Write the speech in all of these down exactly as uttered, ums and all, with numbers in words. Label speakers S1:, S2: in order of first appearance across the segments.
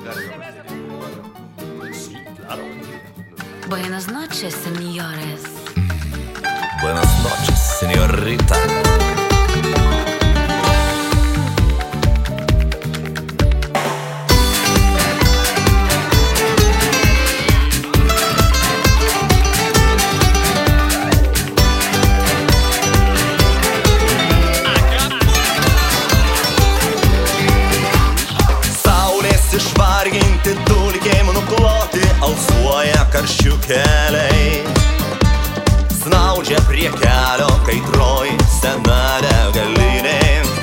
S1: Buenas noches, señores.
S2: Buenas noches, señorita. Išvarginti dulkėjimų nukloti, alsuoja karščių keliai. Snaudžia prie kelio kaitroj sena degalinė.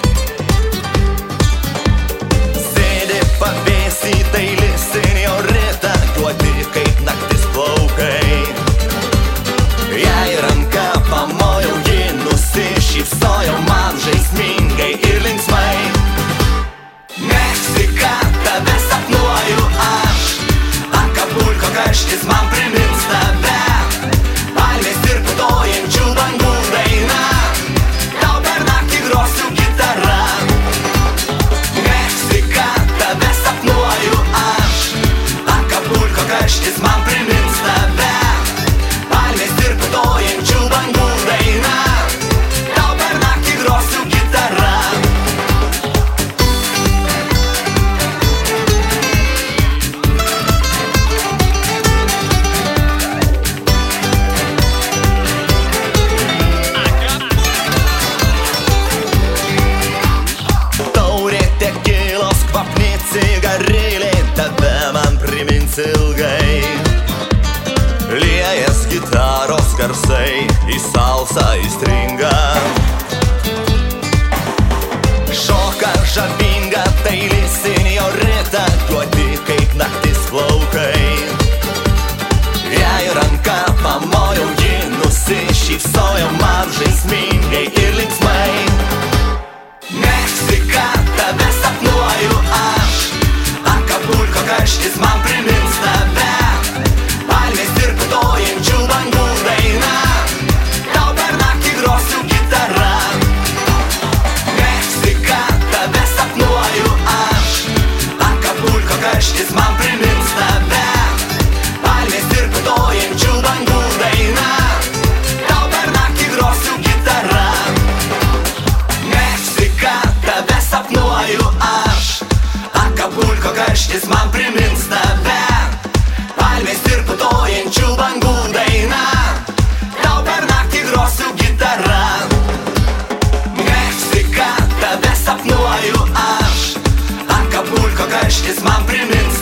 S2: Sėdi pavėsy daili senjorita, juodi kaip naktis plaukai. Jei ranka pamojau, ji nusišypsojo man žaismingai ir linksmai. Meksika, tave sapnuoju aš, Akapulko karštis man primins tave. Palmės ir putojančių bangų daina, tau per naktį grosiu gitarą. Meksika, tave sapnuoju aš, Akapulko karštis man primins tave. Palmės ir putojančių bangų daina, tau per naktį grosiu gitarą. Cigarėlė tave man primins ilgai. Liejas gitaros garsai į salsą įstringa. Šoka žavinga daili senjorita, juodi kaip naktis plaukai. Jei ranka pamojau, ji nusišypsojo man žaismingai ir linksmai. Meksika, tave sapnuoju aš, Akapulko karštis man primins tave. Palmės ir putojančių bangų daina, tau per naktį grosiu gitarą. Meksika, tave sapnuoju aš, Akapulko karštis man primins tave. Palmės ir putojančių bangų daina, tau per naktį grosiu gitarą. Meksika, tave sapnuoju aš, Akapulko karštis man primins tave. Palmės ir putojančių bangų daina, tau per naktį grosiu gitarą. Meksika, tave sapnuoju aš, Akapulko karštis man primins